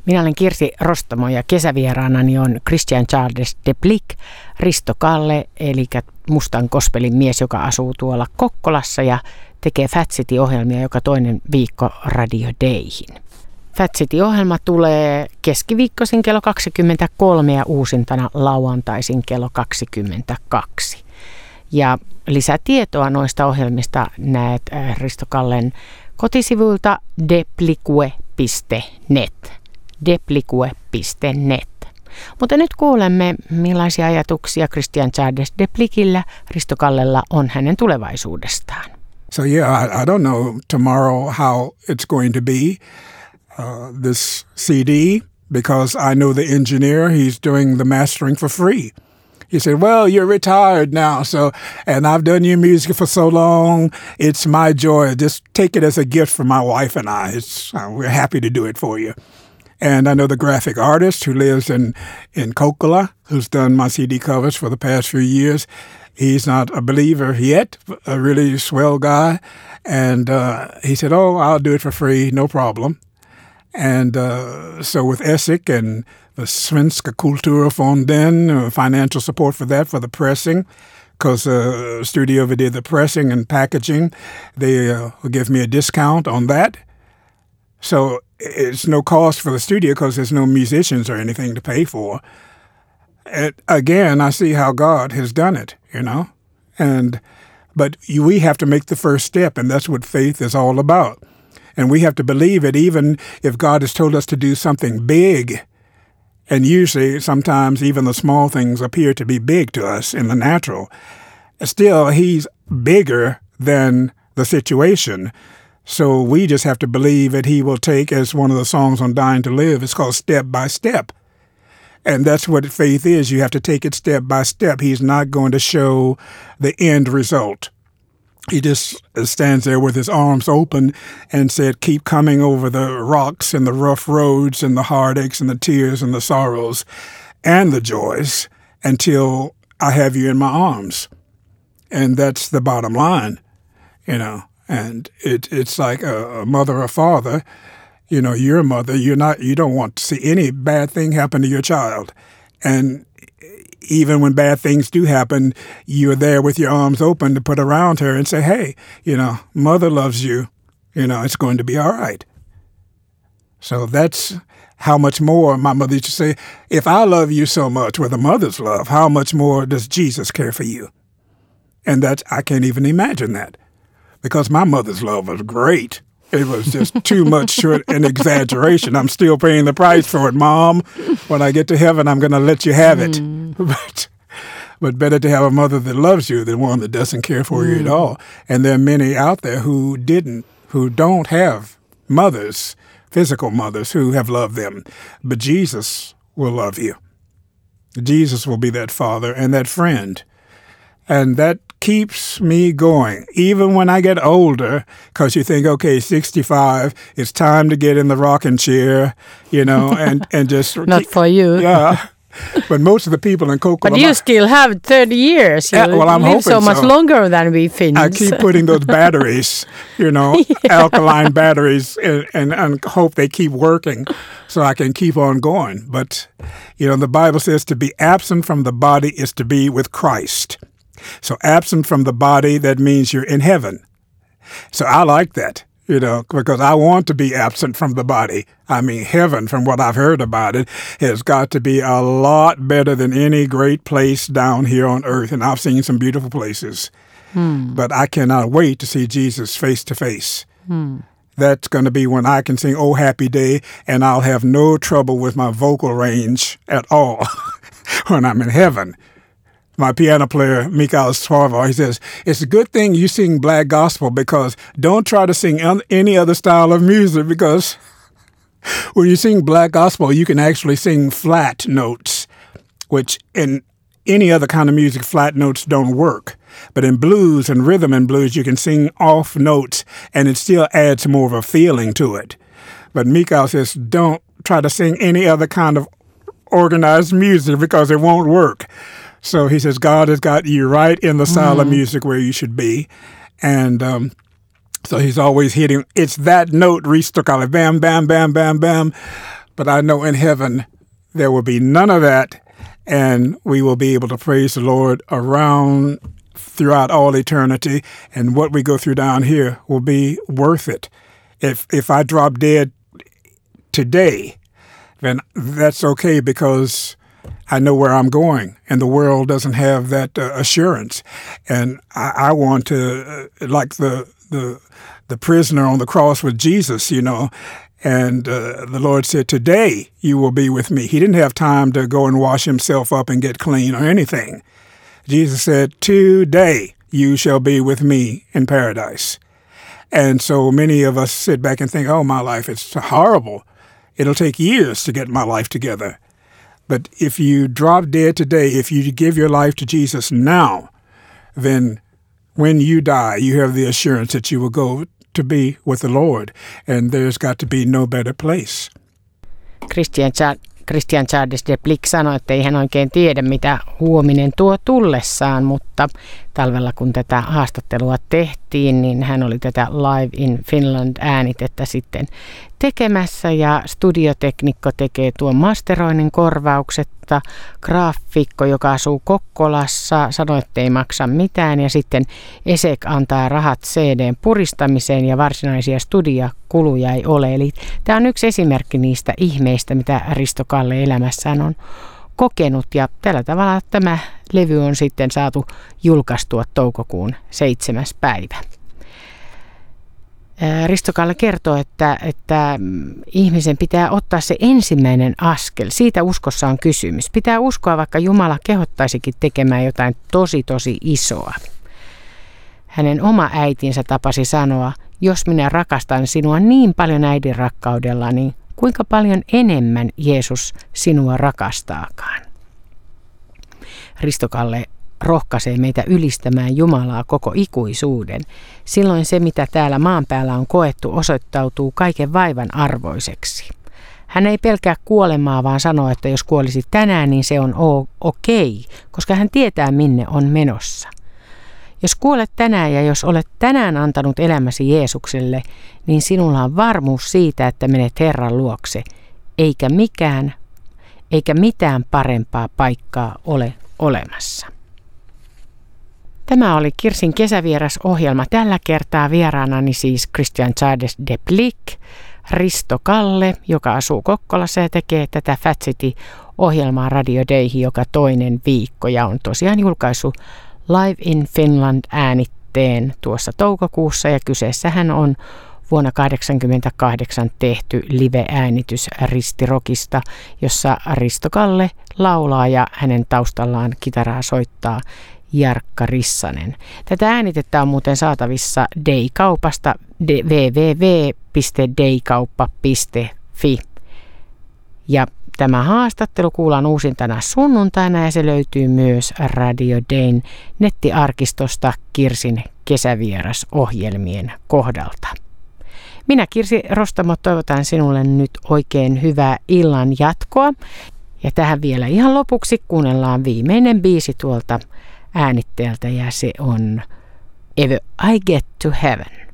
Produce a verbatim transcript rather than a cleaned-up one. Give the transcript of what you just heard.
Minä olen Kirsi Rostamo ja kesävieraanani on Christian Charles de Plick, Risto Kalle, eli mustan gospelin mies, joka asuu tuolla Kokkolassa ja tekee Fat City-ohjelmia joka toinen viikko Radio Dayhin. Fat City-ohjelma tulee keskiviikkoisin kello kaksikymmentäkolme ja uusintana lauantaisin kello kaksikymmentäkaksi. Ja lisätietoa noista ohjelmista näet Risto Kallen kotisivuilta deplicue piste net. deplicue piste net. Mutta nyt kuulemme, millaisia ajatuksia Christian Charles de Plickillä Risto Kallella on hänen tulevaisuudestaan. So yeah, I, I don't know tomorrow how it's going to be, uh, this C D, because I know the engineer, he's doing the mastering for free. He said, well, you're retired now, so, and I've done your music for so long, it's my joy. Just take it as a gift from my wife and I. It's, uh, we're happy to do it for you. And I know the graphic artist who lives in, in Kokkola, who's done my C D covers for the past few years. He's not a believer yet, a really swell guy. And uh, he said, oh, I'll do it for free, no problem. And uh, so with ESSIC and the Svenska Kulturfonden, uh, financial support for that, for the pressing, because uh, Studio did the pressing and packaging, they uh, will give me a discount on that. So it's no cost for the studio because there's no musicians or anything to pay for. And again, I see how God has done it, you know. And but we have to make the first step, and that's what faith is all about. And we have to believe it even if God has told us to do something big. And usually, sometimes even the small things appear to be big to us in the natural. Still, he's bigger than the situation. So we just have to believe that he will take, as one of the songs on Dying to Live, it's called Step by Step. And that's what faith is. You have to take it step by step. He's not going to show the end result. He just stands there with his arms open and said, keep coming over the rocks and the rough roads and the heartaches and the tears and the sorrows and the joys until I have you in my arms. And that's the bottom line, you know. And it, it's like a, a mother or father, you know, your mother, you're not, you don't want to see any bad thing happen to your child. And even when bad things do happen, you're there with your arms open to put around her and say, hey, you know, mother loves you, you know, it's going to be all right. So that's how much more my mother used to say, if I love you so much with a mother's love, how much more does Jesus care for you? And that's, I can't even imagine that. Because my mother's love was great. It was just too much an exaggeration. I'm still paying the price for it, Mom. When I get to heaven, I'm going to let you have it. Mm. But, but better to have a mother that loves you than one that doesn't care for mm. you at all. And there are many out there who didn't, who don't have mothers, physical mothers, who have loved them. But Jesus will love you. Jesus will be that father and that friend. And that keeps me going, even when I get older, because you think, okay, sixty-five, it's time to get in the rocking chair, you know, and, and just... Not keep, for you. Yeah. But most of the people in Kokkola... But you still have thirty years. You yeah, well, I'm live hoping so much so. longer than we Finns. I keep putting those batteries, you know, yeah. alkaline batteries, and, and, and hope they keep working so I can keep on going. But, you know, the Bible says to be absent from the body is to be with Christ. So absent from the body, that means you're in heaven. So I like that, you know, because I want to be absent from the body. I mean, heaven, from what I've heard about it, has got to be a lot better than any great place down here on earth. And I've seen some beautiful places. Hmm. But I cannot wait to see Jesus face to face. Hmm. That's going to be when I can sing Oh Happy Day, and I'll have no trouble with my vocal range at all when I'm in heaven. My piano player, Mikael Svarvar, he says, it's a good thing you sing black gospel because don't try to sing any other style of music because when you sing black gospel, you can actually sing flat notes, which in any other kind of music, flat notes don't work. But in blues and rhythm and blues, you can sing off notes and it still adds more of a feeling to it. But Mikael says, don't try to sing any other kind of organized music because it won't work. So he says, God has got you right in the style mm. of music where you should be. And um, so he's always hitting, it's that note, Risto Kalle, bam, bam, bam, bam, bam. But I know in heaven there will be none of that, and we will be able to praise the Lord around throughout all eternity, and what we go through down here will be worth it. If if I drop dead today, then that's okay, because I know where I'm going, and the world doesn't have that uh, assurance. And I, I want to, uh, like the the the prisoner on the cross with Jesus, you know, and uh, the Lord said, today you will be with me. He didn't have time to go and wash himself up and get clean or anything. Jesus said, today you shall be with me in paradise. And so many of us sit back and think, oh, my life is horrible. It'll take years to get my life together. But if you drop dead today, if you give your life to Jesus now, then when you die, you have the assurance that you will go to be with the Lord. And there's got to be no better place. Christian, Christian Charles de Blick sanoi, että ei hän oikein tiedä, mitä huominen tuo tullessaan, mutta talvella kun tätä haastattelua tehtiin, niin hän oli tätä Live in Finland -äänitettä sitten tekemässä, ja studioteknikko tekee tuon masteroinnin korvauksetta. Graafikko, joka asuu Kokkolassa, sanoi, että ei maksa mitään, ja sitten Esek antaa rahat C D:n puristamiseen ja varsinaisia studiokuluja ei ole. Eli tämä on yksi esimerkki niistä ihmeistä, mitä Risto Kalle elämässään on kokenut, ja tällä tavalla tämä levy on sitten saatu julkaistua toukokuun seitsemäs päivä. Risto Kalle kertoo, että, että ihmisen pitää ottaa se ensimmäinen askel. Siitä uskossa on kysymys. Pitää uskoa, vaikka Jumala kehottaisikin tekemään jotain tosi tosi isoa. Hänen oma äitinsä tapasi sanoa, jos minä rakastan sinua niin paljon äidin rakkaudella, niin kuinka paljon enemmän Jeesus sinua rakastaakaan. Risto Kalle rohkaisee meitä ylistämään Jumalaa koko ikuisuuden. Silloin se, mitä täällä maan päällä on koettu, osoittautuu kaiken vaivan arvoiseksi. Hän ei pelkää kuolemaa, vaan sanoo, että jos kuolisi tänään, niin se on okei, koska hän tietää, minne on menossa. Jos kuolet tänään ja jos olet tänään antanut elämäsi Jeesukselle, niin sinulla on varmuus siitä, että menet Herran luokse, eikä mikään, eikä mitään parempaa paikkaa ole olemassa. Tämä oli Kirsin kesävierasohjelma. Tällä kertaa vieraanani siis Christian Charles de Blick, Risto Kalle, joka asuu Kokkolassa ja tekee tätä Fat City-ohjelmaa Radio Dayhin joka toinen viikko ja on tosiaan julkaissut Live in Finland -äänitteen tuossa toukokuussa, ja kyseessähän on vuonna tuhatyhdeksänsataakahdeksankymmentäkahdeksan tehty live-äänitys Ristirokista, jossa Risto Kalle laulaa ja hänen taustallaan kitaraa soittaa Jarkka Rissanen. Tätä äänitettä on muuten saatavissa Day-kaupasta double-u double-u double-u piste daykauppa piste fi. Ja tämä haastattelu kuullaan uusintana sunnuntaina ja se löytyy myös Radio Dayn nettiarkistosta Kirsin kesävierasohjelmien kohdalta. Minä Kirsi Rostamo toivotan sinulle nyt oikein hyvää illan jatkoa. Ja tähän vielä ihan lopuksi kuunnellaan viimeinen biisi tuolta äänitteeltä ja se on Ever I Get to Heaven.